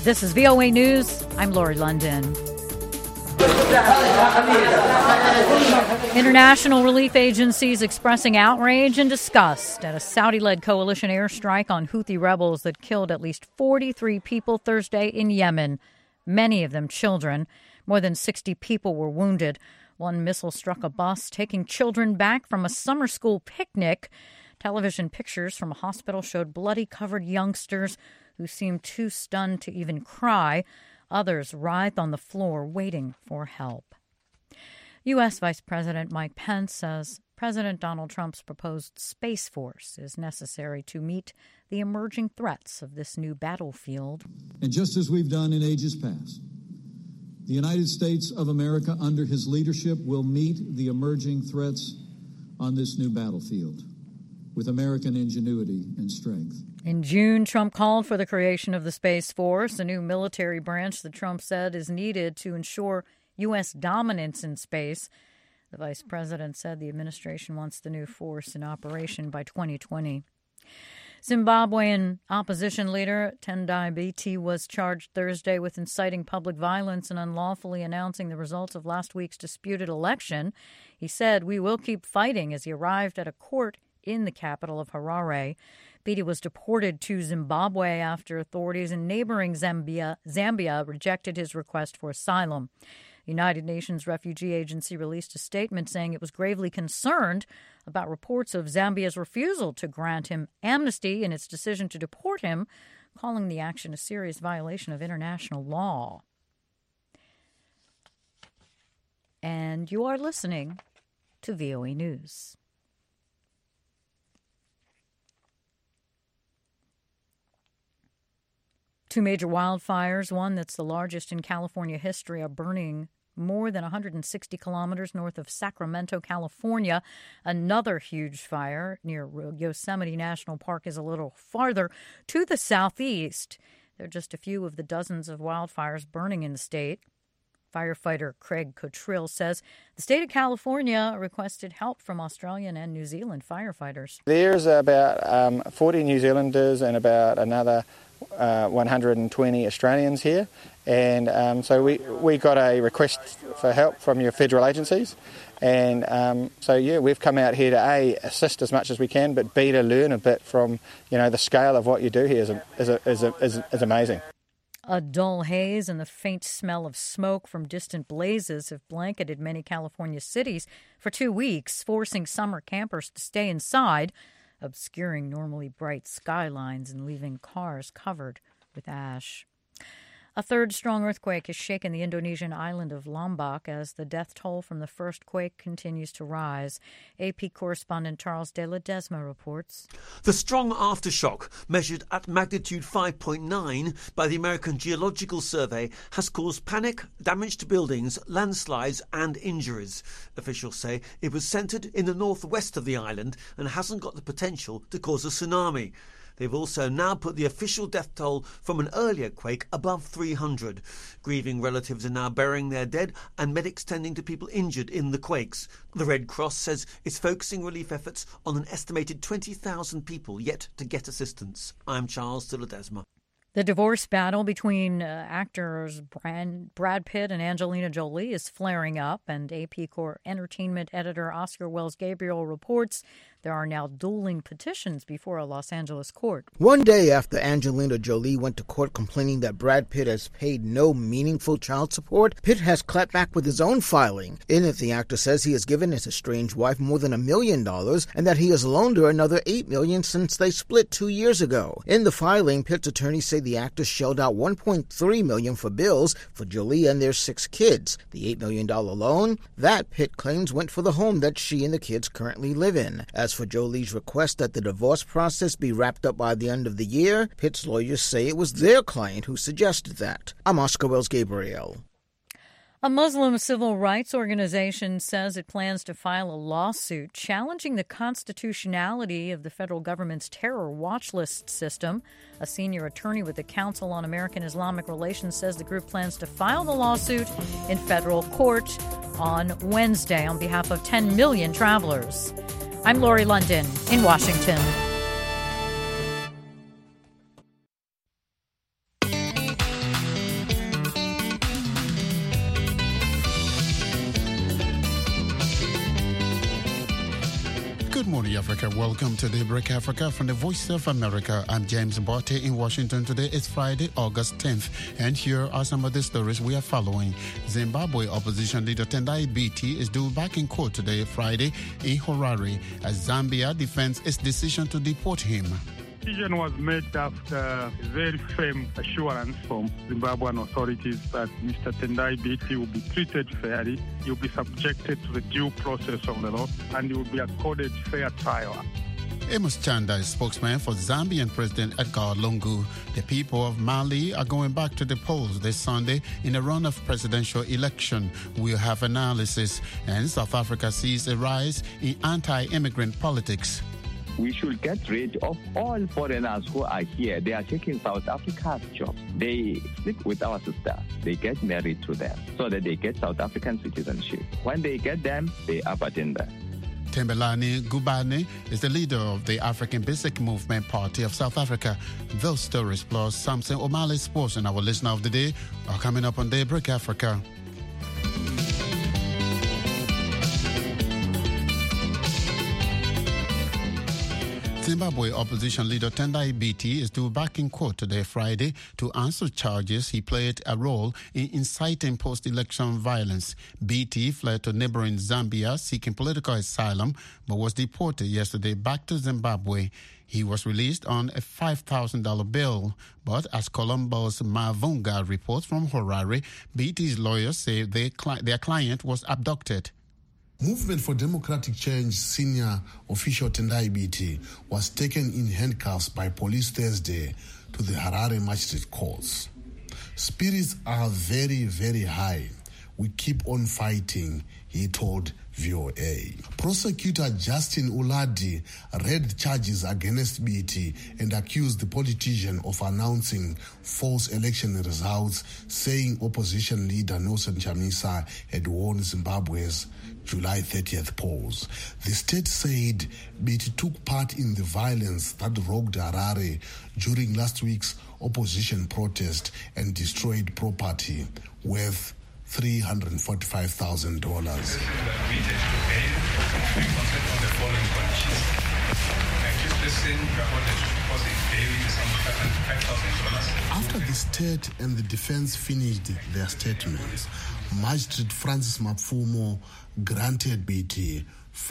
This is VOA News. I'm Lori London. International relief agencies expressing outrage and disgust at a Saudi-led coalition airstrike on Houthi rebels that killed at least 43 people Thursday in Yemen, many of them children. More than 60 people were wounded. One missile struck a bus taking children back from a summer school picnic. Television pictures from a hospital showed bloody-covered youngsters who seemed too stunned to even cry. Others writhed on the floor waiting for help. U.S. Vice President Mike Pence says President Donald Trump's proposed Space Force is necessary to meet the emerging threats of this new battlefield. And just as we've done in ages past, the United States of America, under his leadership, will meet the emerging threats on this new battlefield with American ingenuity and strength. In June, Trump called for the creation of the Space Force, a new military branch that Trump said is needed to ensure U.S. dominance in space. The vice president said the administration wants the new force in operation by 2020. Zimbabwean opposition leader Tendai Biti was charged Thursday with inciting public violence and unlawfully announcing the results of last week's disputed election. He said, "We will keep fighting," as he arrived at a court in the capital of Harare. Biti was deported to Zimbabwe after authorities in neighboring Zambia rejected his request for asylum. The United Nations Refugee Agency released a statement saying it was gravely concerned about reports of Zambia's refusal to grant him amnesty in its decision to deport him, calling the action a serious violation of international law. And you are listening to VOA News. Two major wildfires, one that's the largest in California history, are burning more than 160 kilometers north of Sacramento, California. Another huge fire near Yosemite National Park is a little farther to the southeast. There are just a few of the dozens of wildfires burning in the state. Firefighter Craig Cottrill says the state of California requested help from Australian and New Zealand firefighters. There's about 40 New Zealanders and about another 120 Australians here, and so we got a request for help from your federal agencies, and we've come out here to A, assist as much as we can, but B, to learn a bit from the scale of what you do here is amazing. A dull haze and the faint smell of smoke from distant blazes have blanketed many California cities for 2 weeks, forcing summer campers to stay inside, obscuring normally bright skylines and leaving cars covered with ash. A third strong earthquake has shaken the Indonesian island of Lombok as the death toll from the first quake continues to rise. AP correspondent Charles de Ledesma reports. The strong aftershock, measured at magnitude 5.9 by the American Geological Survey, has caused panic, damage to buildings, landslides and injuries. Officials say it was centred in the northwest of the island and hasn't got the potential to cause a tsunami. They've also now put the official death toll from an earlier quake above 300. Grieving relatives are now burying their dead and medics tending to people injured in the quakes. The Red Cross says it's focusing relief efforts on an estimated 20,000 people yet to get assistance. I'm Charles de Ledesma. The divorce battle between actors Brad Pitt and Angelina Jolie is flaring up, and AP Core entertainment editor Oscar Wells Gabriel reports there are now dueling petitions before a Los Angeles court. One day after Angelina Jolie went to court complaining that Brad Pitt has paid no meaningful child support, Pitt has clapped back with his own filing. In it, the actor says he has given his estranged wife more than $1 million and that he has loaned her another $8 million since they split 2 years ago. In the filing, Pitt's attorneys say the actor shelled out $1.3 million for bills for Jolie and their 6 kids. The $8 million loan, that Pitt claims went for the home that she and the kids currently live in. As for Jolie's request that the divorce process be wrapped up by the end of the year, Pitt's lawyers say it was their client who suggested that. I'm Oscar Wells Gabriel. A Muslim civil rights organization says it plans to file a lawsuit challenging the constitutionality of the federal government's terror watch list system. A senior attorney with the Council on American Islamic Relations says the group plans to file the lawsuit in federal court on Wednesday on behalf of 10 million travelers. I'm Lori London in Washington. morning, Africa. Welcome to Daybreak Africa from the Voice of America. I'm James Botte in Washington. Today is Friday, August 10th, and here are some of the stories we are following. Zimbabwe opposition leader Tendai Biti is due back in court today, Friday, in Harare, as Zambia defends its decision to deport him. The decision was made after very firm assurance from Zimbabwean authorities that Mr. Tendai Biti will be treated fairly, he will be subjected to the due process of the law, and he will be accorded fair trial. Amos Chanda is spokesman for Zambian President Edgar Lungu. The people of Mali are going back to the polls this Sunday in a run-off presidential election. We'll have analysis. And South Africa sees a rise in anti-immigrant politics. We should get rid of all foreigners who are here. They are taking South Africa's jobs. They sleep with our sisters. They get married to them so that they get South African citizenship. When they get them, they abandon them. Tembelani Gubane is the leader of the African Basic Movement Party of South Africa. Those stories plus Samson O'Malley Sports and our listener of the day are coming up on Daybreak Africa. Zimbabwe opposition leader Tendai Biti is due back in court today, Friday, to answer charges he played a role in inciting post-election violence. Biti fled to neighboring Zambia seeking political asylum, but was deported yesterday back to Zimbabwe. He was released on a $5,000 bail, but as Colombo's Mavunga reports from Harare, Biti's lawyers say their client was abducted. Movement for Democratic Change senior official Tendai Biti was taken in handcuffs by police Thursday to the Harare Magistrate Courts. Spirits are very, very high. We keep on fighting, he told VOA. Prosecutor Justin Uladi read charges against Biti and accused the politician of announcing false election results, saying opposition leader Nelson Chamisa had won Zimbabwe's July 30th polls. The state said Biti took part in the violence that rocked Harare during last week's opposition protest and destroyed property worth $345,000. After the state and the defense finished their statements, Magistrate Francis Mapfumo granted Biti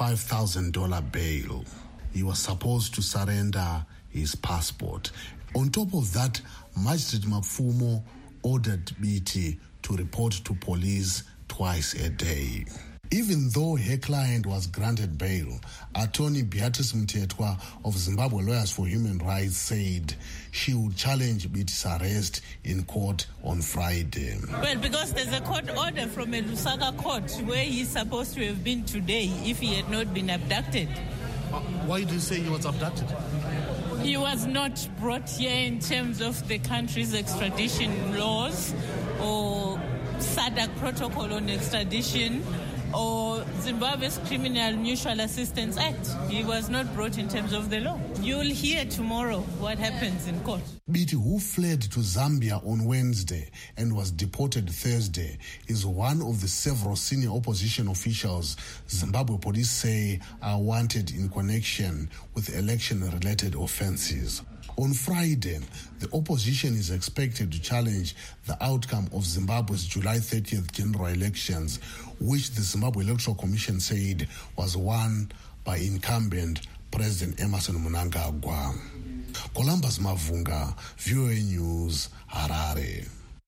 $5,000 bail. He was supposed to surrender his passport. On top of that, Magistrate Mapfumo ordered Biti to report to police twice a day. Even though her client was granted bail, attorney Beatrice Mtetwa of Zimbabwe Lawyers for Human Rights said she would challenge Biti's arrest in court on Friday. Well, because there's a court order from a Lusaka court where he's supposed to have been today if he had not been abducted. Why do you say he was abducted? He was not brought here in terms of the country's extradition laws or SADC protocol on extradition or Zimbabwe's Criminal Mutual Assistance Act. He was not brought in terms of the law. You'll hear tomorrow what happens in court. Biti, who fled to Zambia on Wednesday and was deported Thursday, is one of the several senior opposition officials Zimbabwe police say are wanted in connection with election-related offenses. On Friday, the opposition is expected to challenge the outcome of Zimbabwe's July 30th general elections, which the Zimbabwe Electoral Commission said was won by incumbent President Emmerson Mnangagwa. Columbus Mavunga, VOA News, Harare.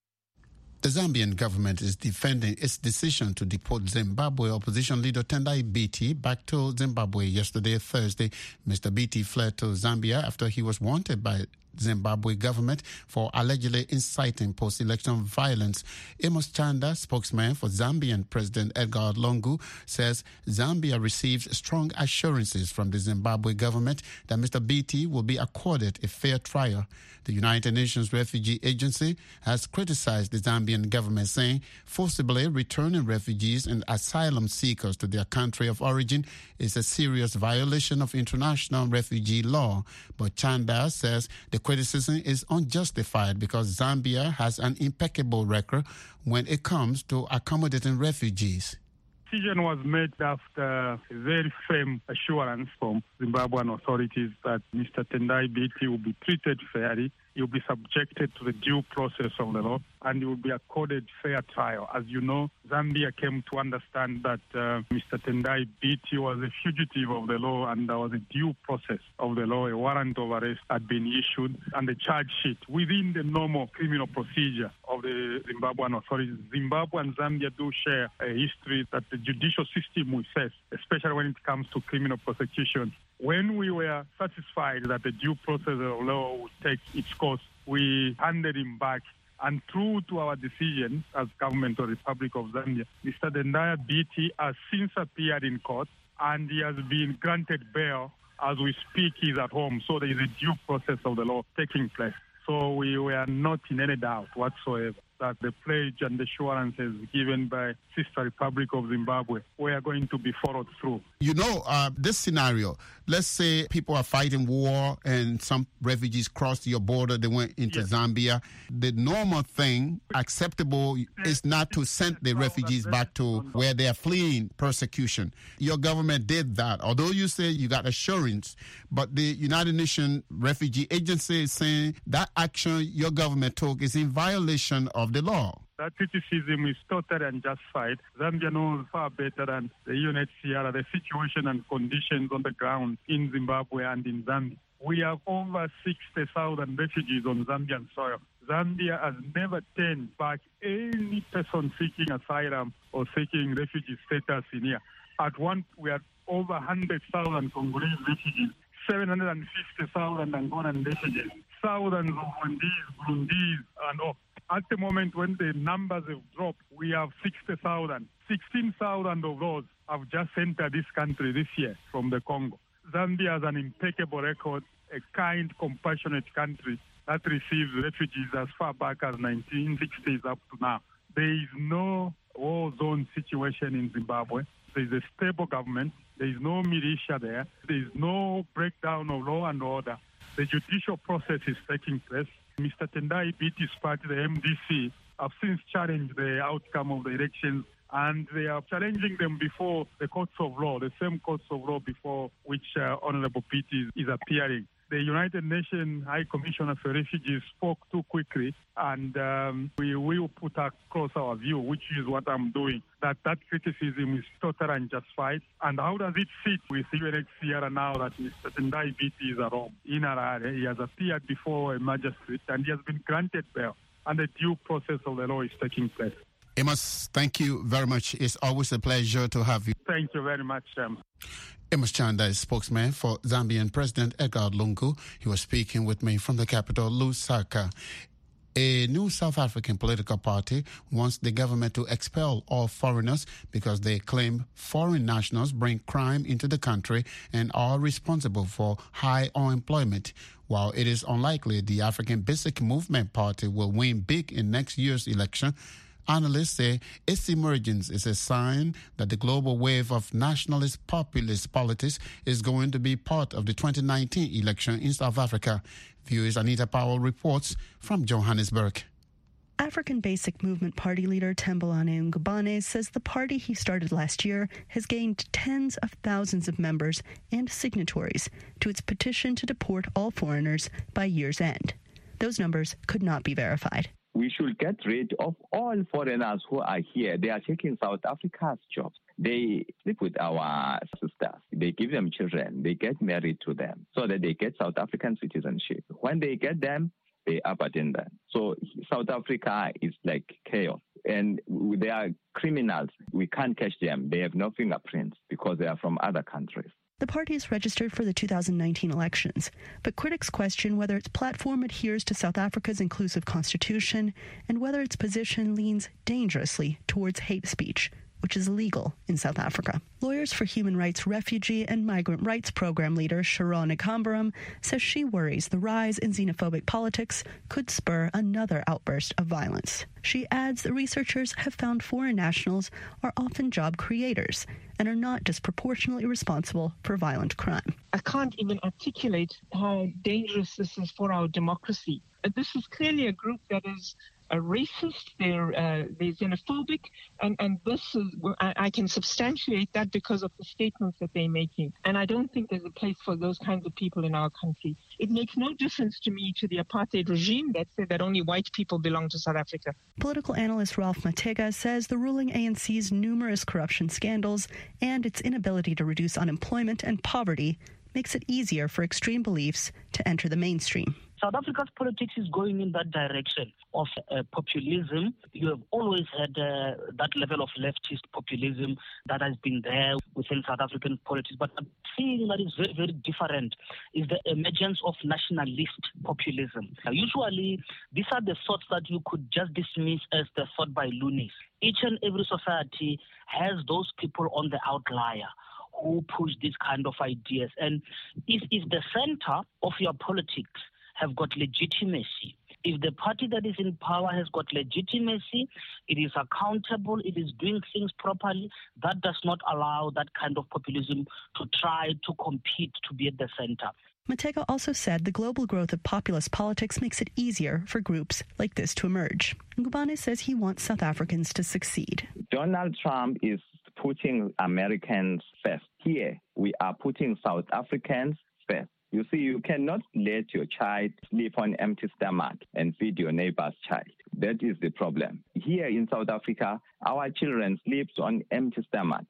The Zambian government is defending its decision to deport Zimbabwe opposition leader Tendai Biti back to Zimbabwe yesterday, Thursday. Mr. Biti fled to Zambia after he was wanted by Zimbabwe government for allegedly inciting post-election violence. Amos Chanda, spokesman for Zambian President Edgar Lungu, says Zambia received strong assurances from the Zimbabwe government that Mr. Biti will be accorded a fair trial. The United Nations Refugee Agency has criticized the Zambian government, saying forcibly returning refugees and asylum seekers to their country of origin is a serious violation of international refugee law. But Chanda says the criticism is unjustified because Zambia has an impeccable record when it comes to accommodating refugees. decision was made after a very firm assurance from Zimbabwean authorities that Mr. Tendai Biti will be treated fairly. He will be subjected to the due process of the law, and he will be accorded fair trial. As you know, Zambia came to understand that Mr. Tendai Biti was a fugitive of the law, and there was a due process of the law. A warrant of arrest had been issued, and a charge sheet within the normal criminal procedure of the Zimbabwean authorities. Zimbabwe and Zambia do share a history that the judicial system will face, especially when it comes to criminal prosecution. When we were satisfied that the due process of law would take its course, we handed him back. And true to our decision as government of the Republic of Zambia, Mr. Tendai Biti has since appeared in court, and he has been granted bail. As we speak, he's at home. So there is a due process of the law taking place. So we were not in any doubt whatsoever that the pledge and assurances given by Sister Republic of Zimbabwe were going to be followed through. You know, this scenario, let's say people are fighting war and some refugees crossed your border, they went into Zambia. The normal thing, acceptable, is not to send the refugees back to where they are fleeing persecution. Your government did that. Although you say you got assurance, but the United Nations Refugee Agency is saying that action your government took is in violation of the law. That criticism is totally unjustified. Zambia knows far better than the UNHCR the situation and conditions on the ground in Zimbabwe and in Zambia. We have over 60,000 refugees on Zambian soil. Zambia has never turned back any person seeking asylum or seeking refugee status in here. At once, we had over 100,000 Congolese refugees, 750,000 Angolan refugees, thousands of Rwandese, Burundese, and all. At the moment when the numbers have dropped, we have 60,000. 16,000 of those have just entered this country this year from the Congo. Zambia has an impeccable record, a kind, compassionate country that receives refugees as far back as 1960s up to now. There is no war zone situation in Zimbabwe. There is a stable government. There is no militia there. There is no breakdown of law and order. The judicial process is taking place. Mr. Tendai Biti's party, the MDC, have since challenged the outcome of the elections, and they are challenging them before the courts of law, the same courts of law before which Honorable Biti is appearing. The United Nations High Commissioner for Refugees spoke too quickly, and we will put across our view, which is what I'm doing, that criticism is totally unjustified. And how does it fit with UNHCR now that Mr. Tendai Biti is at home in Harare? He has appeared before a magistrate, and he has been granted bail, and the due process of the law is taking place. Amos, thank you very much. It's always a pleasure to have you. Thank you very much, Amos Chanda is spokesman for Zambian President Edgar Lungu. He was speaking with me from the capital, Lusaka. A new South African political party wants the government to expel all foreigners because they claim foreign nationals bring crime into the country and are responsible for high unemployment. While it is unlikely the African Basic Movement Party will win big in next year's election, analysts say its emergence is a sign that the global wave of nationalist populist politics is going to be part of the 2019 election in South Africa. Viewers Anita Powell reports from Johannesburg. African Basic Movement Party leader Thembelani Ngubane says the party he started last year has gained tens of thousands of members and signatories to its petition to deport all foreigners by year's end. Those numbers could not be verified. We should get rid of all foreigners who are here. They are taking South Africa's jobs. They sleep with our sisters. They give them children. They get married to them so that they get South African citizenship. When they get them, they abandon them. So South Africa is like chaos. And they are criminals. We can't catch them. They have no fingerprints because they are from other countries. The party is registered for the 2019 elections, but critics question whether its platform adheres to South Africa's inclusive constitution and whether its position leans dangerously towards hate speech, which is illegal in South Africa. Lawyers for Human Rights Refugee and Migrant Rights Program leader Sharon Ikambaram says she worries the rise in xenophobic politics could spur another outburst of violence. She adds that researchers have found foreign nationals are often job creators and are not disproportionately responsible for violent crime. I can't even articulate how dangerous this is for our democracy. This is clearly a group that is racist, they're xenophobic, and this is, I can substantiate that because of the statements that they're making. And I don't think there's a place for those kinds of people in our country. It makes no difference to me to the apartheid regime that said that only white people belong to South Africa. Political analyst Ralph Matega says the ruling ANC's numerous corruption scandals and its inability to reduce unemployment and poverty makes it easier for extreme beliefs to enter the mainstream. South Africa's politics is going in that direction of populism. You have always had that level of leftist populism that has been there within South African politics. But a thing that is very, very different is the emergence of nationalist populism. Usually, these are the thoughts that you could just dismiss as the thought by loonies. Each and every society has those people on the outlier who push these kind of ideas. And if the center of your politics have got legitimacy, if the party that is in power has got legitimacy, it is accountable, it is doing things properly, that does not allow that kind of populism to try to compete to be at the center. Matega also said the global growth of populist politics makes it easier for groups like this to emerge. Ngubane says he wants South Africans to succeed. Donald Trump is putting Americans first. Here, we are putting South Africans first. You see, you cannot let your child sleep on empty stomach and feed your neighbor's child. That is the problem. Here in South Africa, our children sleep on empty stomach.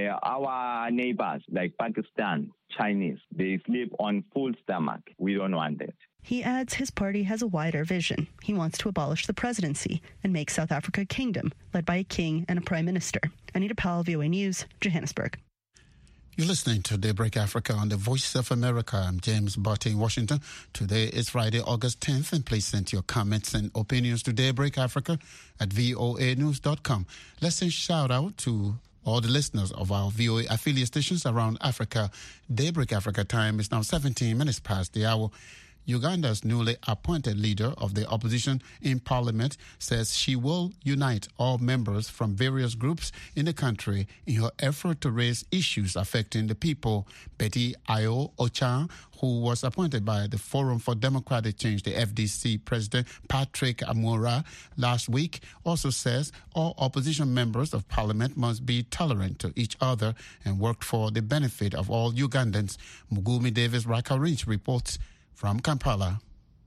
Our neighbors, like Pakistan, Chinese, they sleep on full stomach. We don't want that. He adds his party has a wider vision. He wants to abolish the presidency and make South Africa a kingdom, led by a king and a prime minister. Anita Powell, VOA News, Johannesburg. You're listening to Daybreak Africa on the Voice of America. I'm James Barty in Washington. Today is Friday, August 10th, and please send your comments and opinions to Daybreak Africa at voanews.com. Let's send shout out to all the listeners of our VOA affiliate stations around Africa. Daybreak Africa time is now 17 minutes past the hour. Uganda's newly appointed leader of the opposition in parliament says she will unite all members from various groups in the country in her effort to raise issues affecting the people. Betty Ayo Ochan, who was appointed by the Forum for Democratic Change, the FDC president Patrick Amora, last week, also says all opposition members of parliament must be tolerant to each other and work for the benefit of all Ugandans. Mugumi Davis Rakarinch reports from Kampala.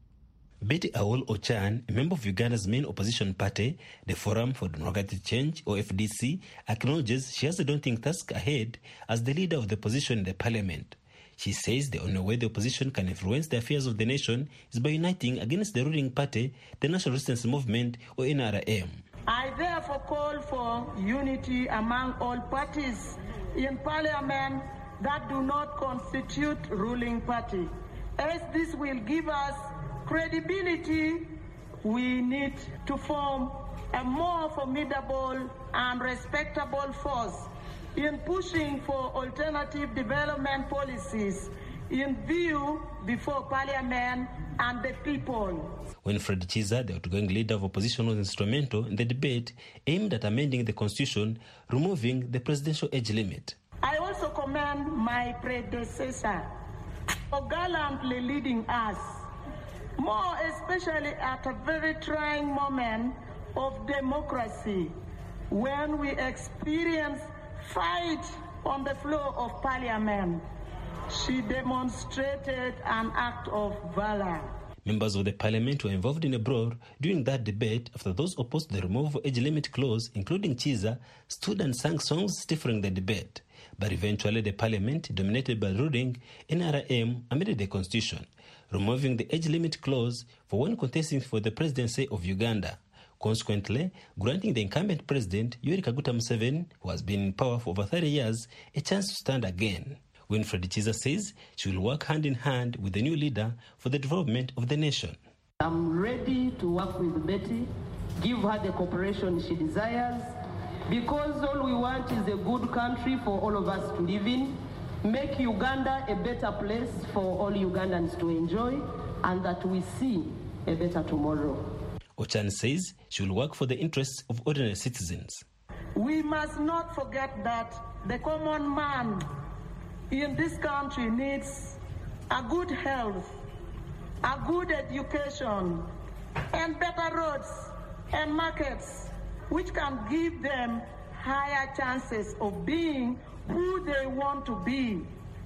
Betty Aol Ochan, a member of Uganda's main opposition party, the Forum for Democratic Change, or FDC, acknowledges she has a daunting task ahead as the leader of the opposition in the parliament. She says the only way the opposition can influence the affairs of the nation is by uniting against the ruling party, the National Resistance Movement, or NRM. I therefore call for unity among all parties in parliament that do not constitute ruling party. As this will give us credibility, we need to form a more formidable and respectable force in pushing for alternative development policies in view before Parliament and the people. Winfred Chiza, the outgoing leader of opposition, was instrumental in the debate aimed at amending the constitution, removing the presidential age limit. I also commend my predecessor for gallantly leading us, more especially at a very trying moment of democracy when we experience fight on the floor of Parliament. She demonstrated an act of valor. Members of the parliament were involved in a brawl during that debate after those opposed to the removal of age limit clause, including Chiza, stood and sang songs stifling the debate. But eventually the parliament, dominated by ruling NRM, amended the constitution, removing the age limit clause for when contesting for the presidency of Uganda, consequently granting the incumbent president, Yoweri Kaguta Museveni, who has been in power for over 30 years, a chance to stand again. Winfred Chiza says she will work hand in hand with the new leader for the development of the nation. I'm ready to work with Betty, give her the cooperation she desires, because all we want is a good country for all of us to live in, make Uganda a better place for all Ugandans to enjoy, and that we see a better tomorrow. Ochan says she will work for the interests of ordinary citizens. We must not forget that the common man in this country needs a good health, a good education, and better roads and markets, which can give them higher chances of being who they want to be.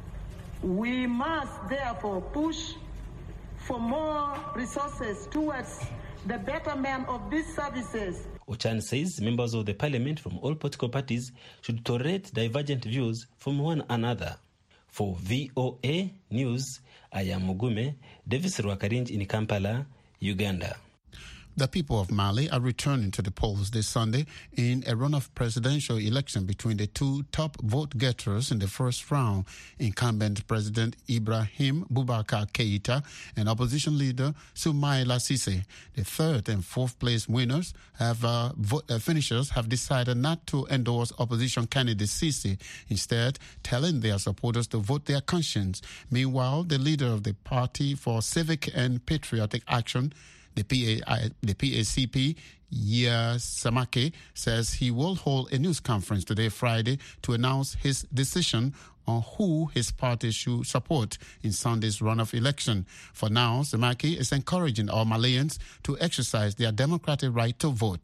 We must therefore push for more resources towards the betterment of these services. Ochan says members of the parliament from all political parties should tolerate divergent views from one another. For VOA News, I am Mugume, Davis Rwakarinj in Kampala, Uganda. The people of Mali are returning to the polls this Sunday in a runoff presidential election between the two top vote-getters in the first round, incumbent President Ibrahim Boubacar Keïta and opposition leader Soumaïla Cissé. The third and fourth place winners finishers have decided not to endorse opposition candidate Cissé, instead telling their supporters to vote their conscience. Meanwhile, the leader of the Party for Civic and Patriotic Action, the PACP, Yaa Samake, says he will hold a news conference today, Friday, to announce his decision on who his party should support in Sunday's runoff election. For now, Samake is encouraging all Malians to exercise their democratic right to vote.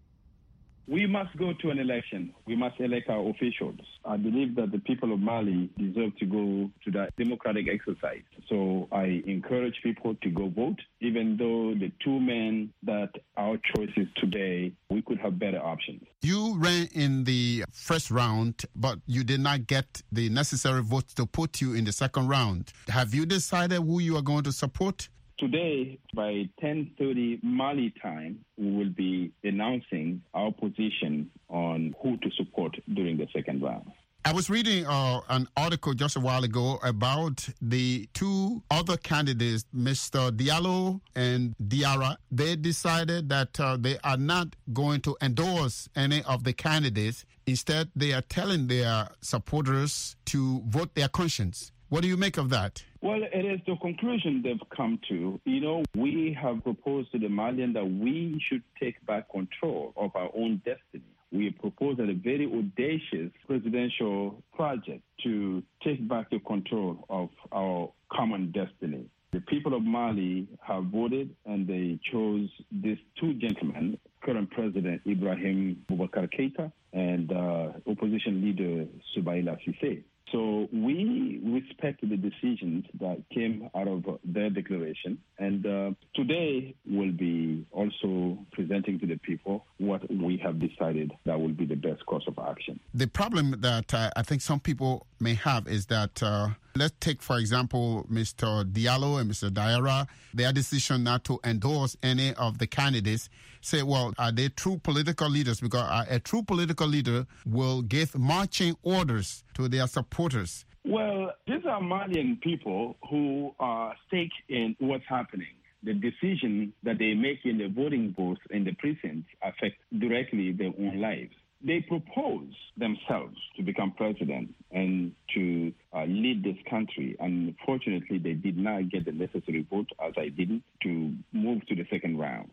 We must go to an election. We must elect our officials. I believe that the people of Mali deserve to go to that democratic exercise. So I encourage people to go vote, even though the two men that our choices today, we could have better options. You ran in the first round, but you did not get the necessary votes to put you in the second round. Have you decided who you are going to support? Today, by 10:30 Mali time, we will be announcing our position on who to support during the second round. I was reading an article just a while ago about the two other candidates, Mr. Diallo and Diarra. They decided that they are not going to endorse any of the candidates. Instead, they are telling their supporters to vote their conscience. What do you make of that? Well, it is the conclusion they've come to. You know, we have proposed to the Malian that we should take back control of our own destiny. We proposed a very audacious presidential project to take back the control of our common destiny. The people of Mali have voted and they chose these two gentlemen, current President Ibrahim Boubacar Keïta and opposition leader Soumaïla Cissé. So we respect the decisions that came out of their declaration. And today we'll be also presenting to the people what we have decided that will be the best course of action. The problem that I think some people may have is that, let's take, for example, Mr. Diallo and Mr. Diarra, their decision not to endorse any of the candidates. Say, well, are they true political leaders? Because a true political leader will give marching orders to their supporters. Well, these are Malian people who are stake in what's happening. The decision that they make in the voting booths in the precincts affect directly their own lives. They propose themselves to become president and to lead this country. Unfortunately, they did not get the necessary vote, as I didn't, to move to the second round.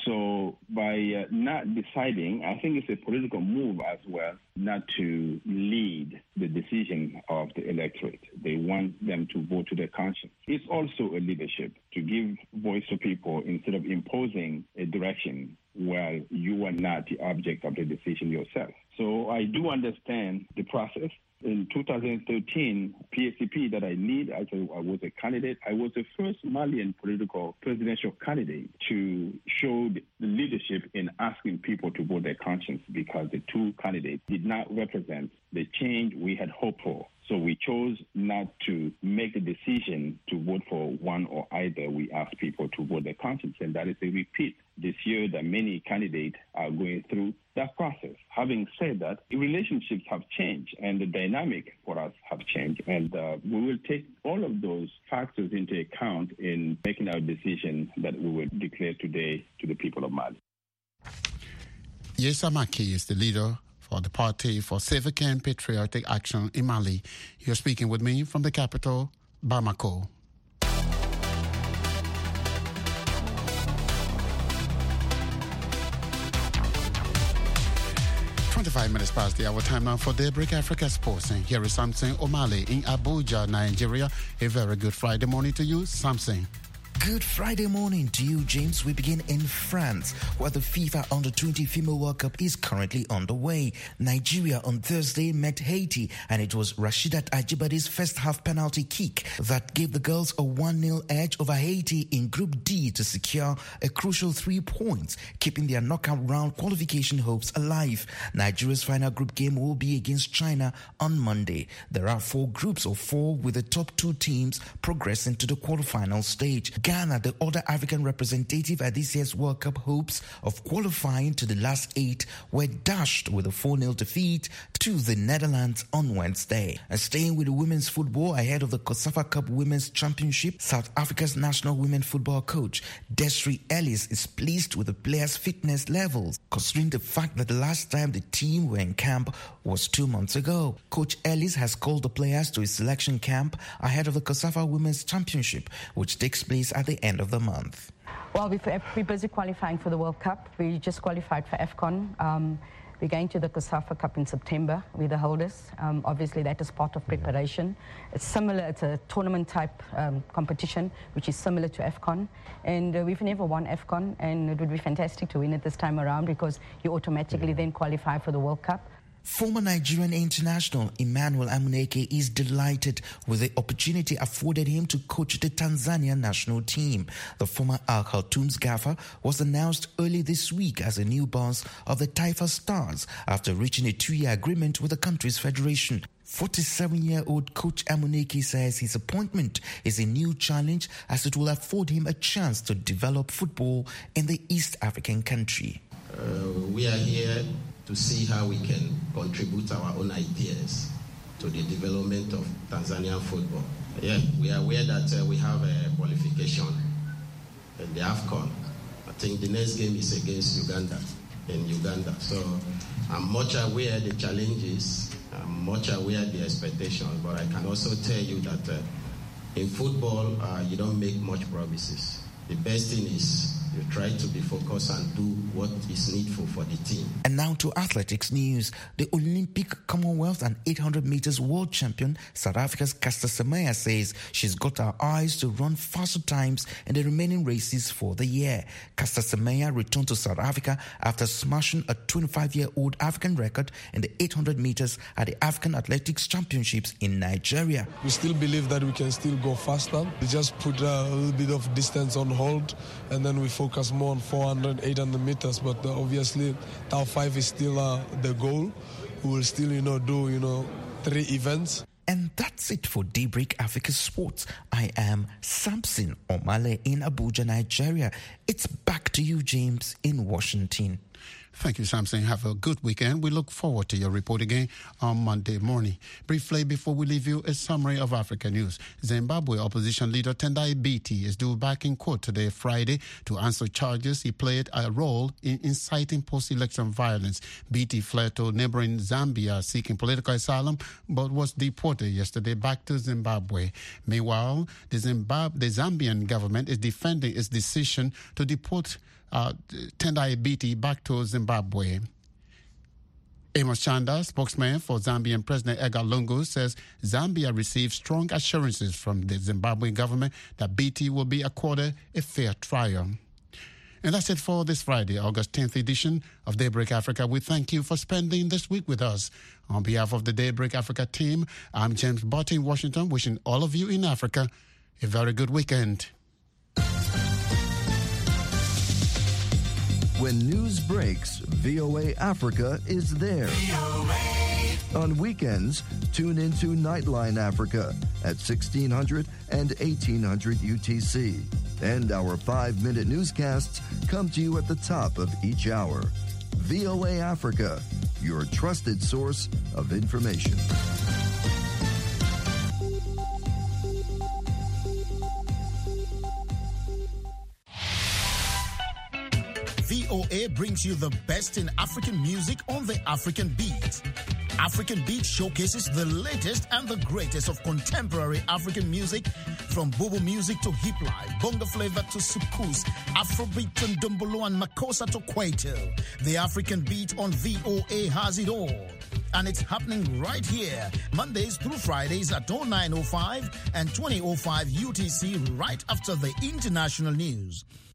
So by not deciding, I think it's a political move as well, not to lead the decision of the electorate. They want them to vote to their conscience. It's also a leadership to give voice to people instead of imposing a direction while you are not the object of the decision yourself. So I do understand the process. In 2013, PACP that I lead, as I was a candidate, I was the first Malian political presidential candidate to show the leadership in asking people to vote their conscience because the two candidates did not represent the change we had hoped for. So we chose not to make the decision to vote for one or either. We asked people to vote their conscience, and that is a repeat this year that many candidates are going through that process. Having said that, relationships have changed and the dynamic for us have changed, and we will take all of those factors into account in making our decision that we will declare today to the people of Mali. Yaa Samake is the leader for the Party for Civic and Patriotic Action in Mali. You're speaking with me from the capital, Bamako. Minutes past the hour. Time now for Daybreak Africa Sports. And here is Samson Omale in Abuja, Nigeria. A very good Friday morning to you, Samson. Good Friday morning to you, James. We begin in France, where the FIFA Under-20 Female World Cup is currently underway. Nigeria on Thursday met Haiti, and it was Rasheedat Ajibade's first half penalty kick that gave the girls a 1-0 edge over Haiti in Group D to secure a crucial 3 points, keeping their knockout round qualification hopes alive. Nigeria's final group game will be against China on Monday. There are 4 groups of 4 with the top 2 teams progressing to the quarterfinal stage. Ghana, the other African representative at this year's World Cup hopes of qualifying to the last 8, were dashed with a 4-0 defeat to the Netherlands on Wednesday. And staying with the women's football ahead of the COSAFA Cup Women's Championship, South Africa's national women football coach, Desiree Ellis, is pleased with the players' fitness levels, considering the fact that the last time the team were in camp was 2 months ago. Coach Ellis has called the players to his selection camp ahead of the COSAFA Women's Championship, which takes place at the end of the month. Well, we're busy qualifying for the World Cup. We just qualified for AFCON. We're going to the COSAFA Cup in September. We're the holders. Obviously, that is part of preparation. It's similar, it's a tournament-type competition, which is similar to AFCON. And we've never won AFCON, and it would be fantastic to win it this time around because you automatically then qualify for the World Cup. Former Nigerian international Emmanuel Amuneke is delighted with the opportunity afforded him to coach the Tanzania national team. The former Al Khartoum's gaffer was announced early this week as a new boss of the Taifa Stars after reaching a 2-year agreement with the country's federation. 47-year-old coach Amuneke says his appointment is a new challenge as it will afford him a chance to develop football in the East African country. We are here to see how we can contribute our own ideas to the development of Tanzanian football. Yeah, we are aware that we have a qualification in the AFCON. I think the next game is against Uganda, in Uganda. So I'm much aware of the challenges, I'm much aware of the expectations, but I can also tell you that in football, you don't make much promises. The best thing is you try to be focused and do what is needful for the team. And now to athletics news. The Olympic, Commonwealth and 800 meters world champion, South Africa's Caster Semenya, says she's got her eyes to run faster times in the remaining races for the year. Caster Semenya returned to South Africa after smashing a 25-year-old African record in the 800 meters at the African Athletics Championships in Nigeria. We still believe that we can still go faster. We just put a little bit of distance on hold, and then we focus more on 400, 800 meters, but obviously top 5 is still the goal. We will still, do, 3 events. And that's it for Daybreak Africa Sports. I am Samson Omale in Abuja, Nigeria. It's back to you, James, in Washington. Thank you, Samson. Have a good weekend. We look forward to your report again on Monday morning. Briefly, before we leave you, a summary of Africa news. Zimbabwe opposition leader Tendai Biti is due back in court today, Friday, to answer charges he played a role in inciting post-election violence. Biti fled to neighboring Zambia seeking political asylum, but was deported yesterday back to Zimbabwe. Meanwhile, the Zambian government is defending its decision to deport Tendai Biti back to Zimbabwe. Amos Chanda, spokesman for Zambian President Edgar Lungu, says Zambia received strong assurances from the Zimbabwean government that Biti will be accorded a fair trial. And that's it for this Friday, August 10th edition of Daybreak Africa. We thank you for spending this week with us. On behalf of the Daybreak Africa team, I'm James Botte in Washington, wishing all of you in Africa a very good weekend. When news breaks, VOA Africa is there. On weekends, tune into Nightline Africa at 1600 and 1800 UTC. And our 5-minute newscasts come to you at the top of each hour. VOA Africa, your trusted source of information. VOA brings you the best in African music on the African Beat. African Beat showcases the latest and the greatest of contemporary African music, from Bobo music to hip life, bongo flavor to soukous, Afrobeat to Ndombolo and Makossa to Kwaito. The African Beat on VOA has it all. and it's happening right here, Mondays through Fridays at 09:05 and 20:05 UTC, right after the international news.